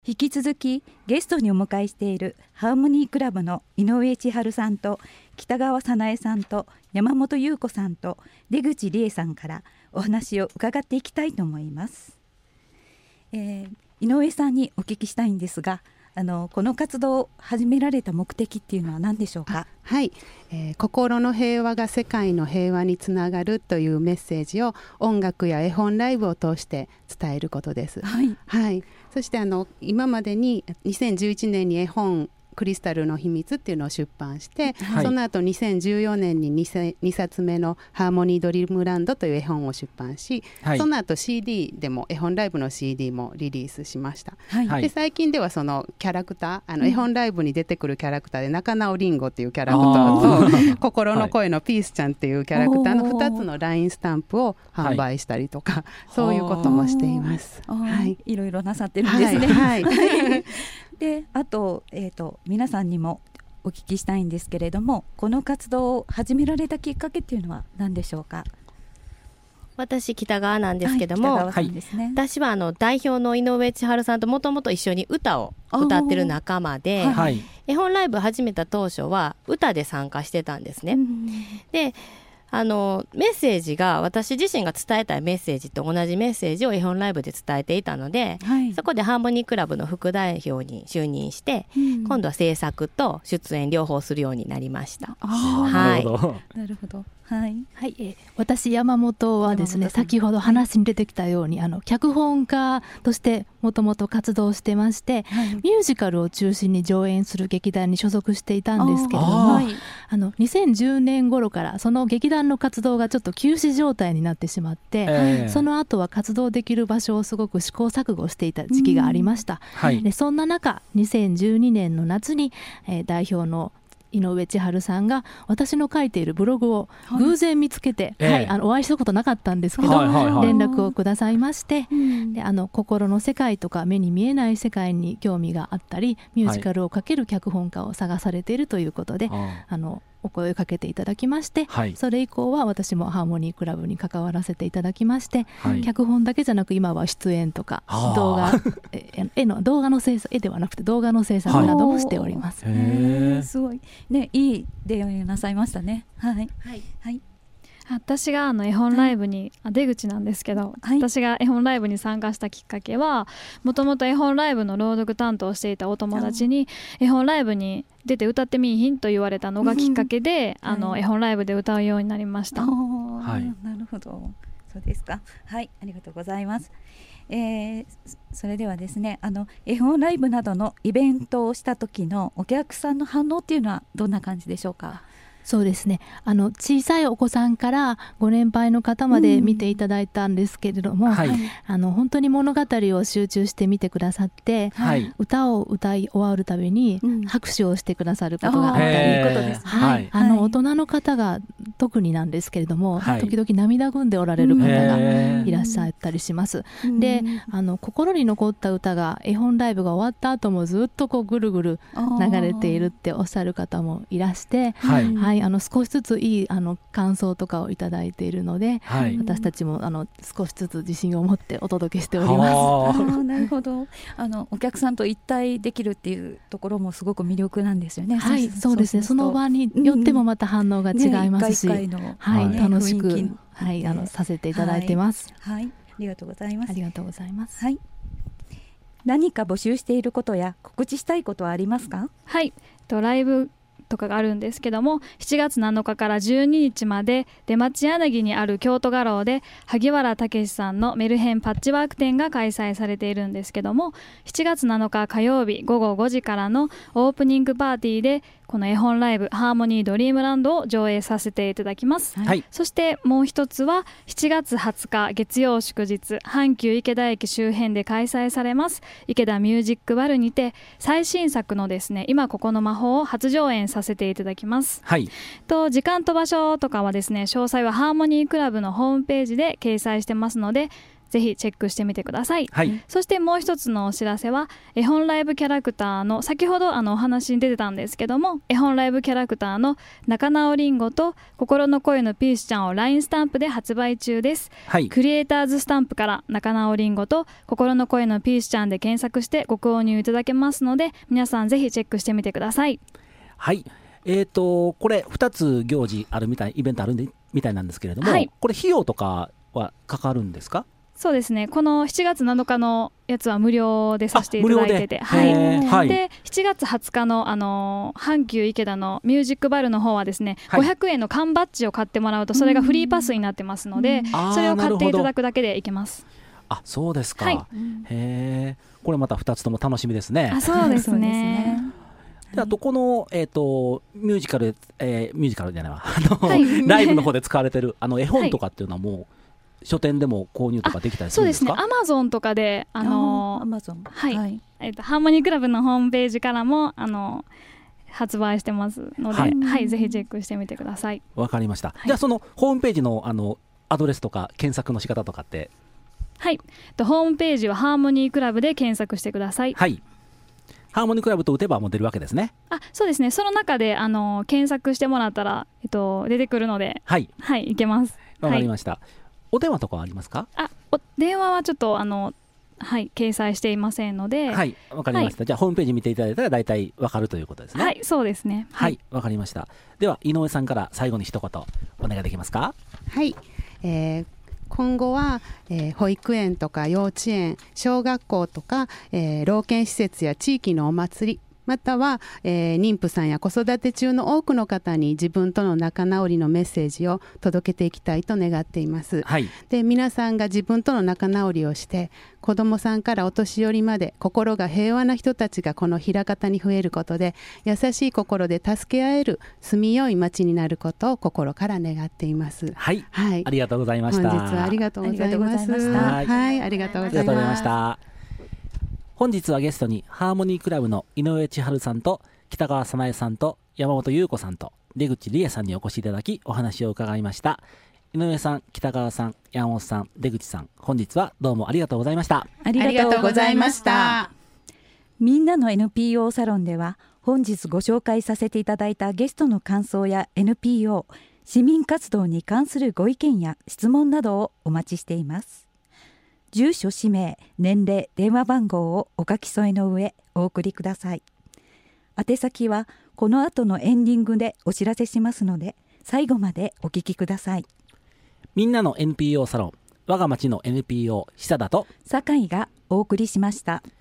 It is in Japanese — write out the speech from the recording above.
引き続きゲストにお迎えしているハーモニークラブの井上千春さんと北川早苗さんと山本優子さんと出口理恵さんからお話を伺っていきたいと思います。井上さんにお聞きしたいんですが、この活動を始められた目的っていうのは何でしょうか？ はい、心の平和が世界の平和につながるというメッセージを音楽や絵本ライブを通して伝えることです。 はい、 はい、そして今までに2011年に絵本クリスタルの秘密っていうのを出版して、 はい、 その後2014年に 2冊目のハーモニードリームランドという絵本を出版し、はい、その後 CD でも絵本ライブの CD もリリースしました。はい、で最近ではそのキャラクター絵本ライブに出てくるキャラクターで中直りんごっていうキャラクターと心の声のピースちゃんっていうキャラクターの2つのラインスタンプを販売したりとか、はい、そういうこともしています。 はい、いろいろなさってるんですね。はいはい、であと、皆さんにもお聞きしたいんですけれども、この活動を始められたきっかけっていうのは何でしょうか？ 私北川なんですけども、 はい、ね、 私は代表の井上千春さんともともと一緒に歌を歌ってる仲間で、はい、絵本ライブ始めた当初は歌で参加してたんですね。でメッセージが私自身が伝えたいメッセージと同じメッセージを絵本ライブで伝えていたので、はい、そこでハーモニークラブの副代表に就任して、今度は制作と出演両方するようになりました。 はい、なるほど。はいはい、私山本はですね、先ほど話に出てきたように脚本家としてもともと活動してまして、はい、ミュージカルを中心に上演する劇団に所属していたんですけれども、2010年頃からその劇団の活動がちょっと休止状態になってしまって、その後は活動できる場所をすごく試行錯誤していた時期がありました。でそんな中2012年の夏に、代表の井上千春さんが私の書いているブログを偶然見つけて、お会いしたことなかったんですけど、連絡をくださいまして、で心の世界とか目に見えない世界に興味があったり、ミュージカルを書ける脚本家を探されているということで、お声をかけていただきまして、それ以降は私もハーモニークラブに関わらせていただきまして、脚本だけじゃなく今は出演とか動画の制作、絵ではなくて動画の制作などもしております。 すごいね、いい出会いをなさいましたね。はい、はいはい、 私が絵本ライブに、出口なんですけど、私が絵本ライブに参加したきっかけは、もともと絵本ライブの朗読担当をしていたお友達に絵本ライブに出て歌ってみいひんと言われたのがきっかけで、絵本ライブで歌うようになりました。 はい、なるほど、そうですか。はい、ありがとうございます。それではですね、絵本ライブなどのイベントをした時のお客さんの反応っていうのはどんな感じでしょうか？ そうですね、小さいお子さんからご年配の方まで見ていただいたんですけれども、本当に物語を集中して見てくださって、歌を歌い終わるたびに拍手をしてくださることがあったり、大人の方が特になんですけれども、時々涙ぐんでおられる方がいらっしゃったりします。で心に残った歌が絵本ライブが終わった後もずっとぐるぐる流れているっておっしゃる方もいらして、少しずついい感想とかをいただいているので、私たちも少しずつ自信を持ってお届けしております。 なるほど。お客さんと一体できるっていうところもすごく魅力なんですよね。 はい、そうですね。その場によってもまた反応が違いますし、楽しく、させていただいてます。 はい、ありがとうございます。 ありがとうございます。 はい。何か募集していることや告知したいことはありますか？ はい、ライブとかがあるんですけども、7月7日から12日まで出町柳にある京都画廊で萩原武さんのメルヘンパッチワーク展が開催されているんですけども、7月7日火曜日午後5時からのオープニングパーティーでこの絵本ライブハーモニードリームランドを上映させていただきます。そしてもう一つは7月20日月曜祝日、阪急池田駅周辺で開催されます池田ミュージックバルにて最新作のですね、今ここの魔法を初上演させていただきます。時間と場所とかはですね、詳細はハーモニークラブのホームページで掲載してますので、 ぜひチェックしてみてください、 はい、 そしてもう一つのお知らせは絵本ライブキャラクターの先ほどお話に出てたんですけども、絵本ライブキャラクターの仲直りんごと心の声のピースちゃんを LINE スタンプで発売中です、 はい、 クリエイターズスタンプから仲直りんごと心の声のピースちゃんで検索してご購入いただけますので、皆さんぜひチェックしてみてください。 はい、これ2つ行事あるみたい、イベントあるみたいなんですけれども、はい、これ費用とかはかかるんですか？ そうですね、この7月7日のやつは無料でさせていただいてて、はい、で7月20日の、阪急池田のミュージックバルの方はですね、はい、500円の缶バッジを買ってもらうとそれがフリーパスになってますので、それを買っていただくだけでいけます。 あ、そうですか、 はい、 へー、これまた2つとも楽しみですね。 あ、そうですね。 あとこの、ミュージカルじゃないわはい、ライブの方で使われてる絵本とかっていうのはもう書店でも購入とかできたりするんですか？ そうですね、アマゾンとかでアマゾン、 はい、はい、ハーモニークラブのホームページからも発売してますので、はいはい、ぜひチェックしてみてください。 わかりました、はい、じゃあそのホームページのアドレスとか検索の仕方とかって？ はい、ホームページはハーモニークラブで検索してください。 はい、ハーモニークラブと打てばもう出るわけですね。 あ、そうですね、その中で検索してもらったら、出てくるので、はい、はい、いけます。 わかりました、はい、お電話とかはありますか？ 電話はちょっとはい、掲載していませんので。 はい、わかりました、はい、じゃあホームページ見ていただいたら大体わかるということですね。 はい、そうですね。 はい、わかりました。では井上さんから最後に一言お願いできますか？ はい、今後は、保育園とか幼稚園、小学校とか、老健施設や地域のお祭り、または、妊婦さんや子育て中の多くの方に自分との仲直りのメッセージを届けていきたいと願っています、はい、で皆さんが自分との仲直りをして子どもさんからお年寄りまで心が平和な人たちがこの枚方に増えることで優しい心で助け合える住みよい町になることを心から願っています。 はい、はい、ありがとうございました。 本日はありがとうございます。はい、ありがとうございました。 本日はゲストにハーモニークラブの井上千春さんと北川早苗さんと山本優子さんと出口理恵さんにお越しいただきお話を伺いました。井上さん、北川さん、山本さん、出口さん、本日はどうもありがとうございました。 ありがとうございました。 みんなの NPO サロンでは本日ご紹介させていただいたゲストの感想や NPO 市民活動に関するご意見や質問などをお待ちしています。住所、氏名、年齢、電話番号をお書き添えの上お送りください。宛先はこの後のエンディングでお知らせしますので最後までお聞きください。 みんなの NPO サロン、我が町の NPO 久田と酒井がお送りしました。